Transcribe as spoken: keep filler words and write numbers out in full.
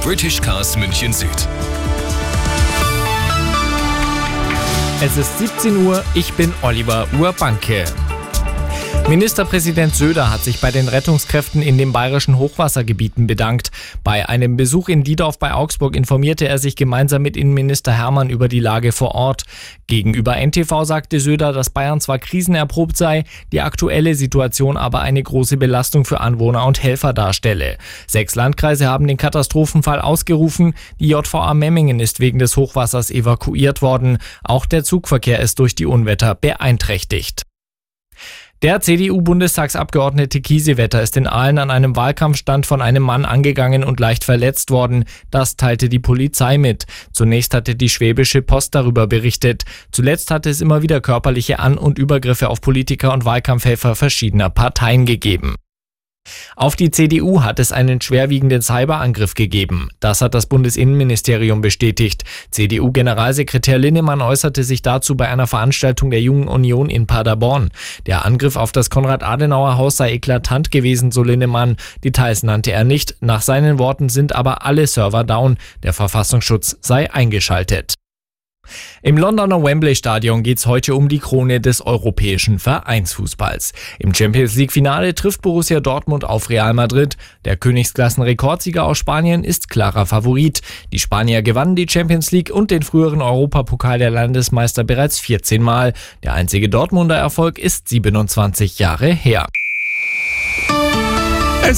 British Cars München Süd. Es ist siebzehn Uhr, ich bin Oliver Urbanke. Ministerpräsident Söder hat sich bei den Rettungskräften in den bayerischen Hochwassergebieten bedankt. Bei einem Besuch in Diedorf bei Augsburg informierte er sich gemeinsam mit Innenminister Hermann über die Lage vor Ort. Gegenüber N T V sagte Söder, dass Bayern zwar krisenerprobt sei, die aktuelle Situation aber eine große Belastung für Anwohner und Helfer darstelle. Sechs Landkreise haben den Katastrophenfall ausgerufen. Die J V A Memmingen ist wegen des Hochwassers evakuiert worden. Auch der Zugverkehr ist durch die Unwetter beeinträchtigt. Der C D U-Bundestagsabgeordnete Kiesewetter ist in Aalen an einem Wahlkampfstand von einem Mann angegangen und leicht verletzt worden. Das teilte die Polizei mit. Zunächst hatte die Schwäbische Post darüber berichtet. Zuletzt hatte es immer wieder körperliche An- und Übergriffe auf Politiker und Wahlkampfhelfer verschiedener Parteien gegeben. Auf die C D U hat es einen schwerwiegenden Cyberangriff gegeben. Das hat das Bundesinnenministerium bestätigt. C D U-Generalsekretär Linnemann äußerte sich dazu bei einer Veranstaltung der Jungen Union in Paderborn. Der Angriff auf das Konrad-Adenauer-Haus sei eklatant gewesen, so Linnemann. Details nannte er nicht. Nach seinen Worten sind aber alle Server down. Der Verfassungsschutz sei eingeschaltet. Im Londoner Wembley-Stadion geht's heute um die Krone des europäischen Vereinsfußballs. Im Champions-League-Finale trifft Borussia Dortmund auf Real Madrid. Der Königsklassen-Rekordsieger aus Spanien ist klarer Favorit. Die Spanier gewannen die Champions League und den früheren Europapokal der Landesmeister bereits vierzehn Mal. Der einzige Dortmunder Erfolg ist siebenundzwanzig Jahre her.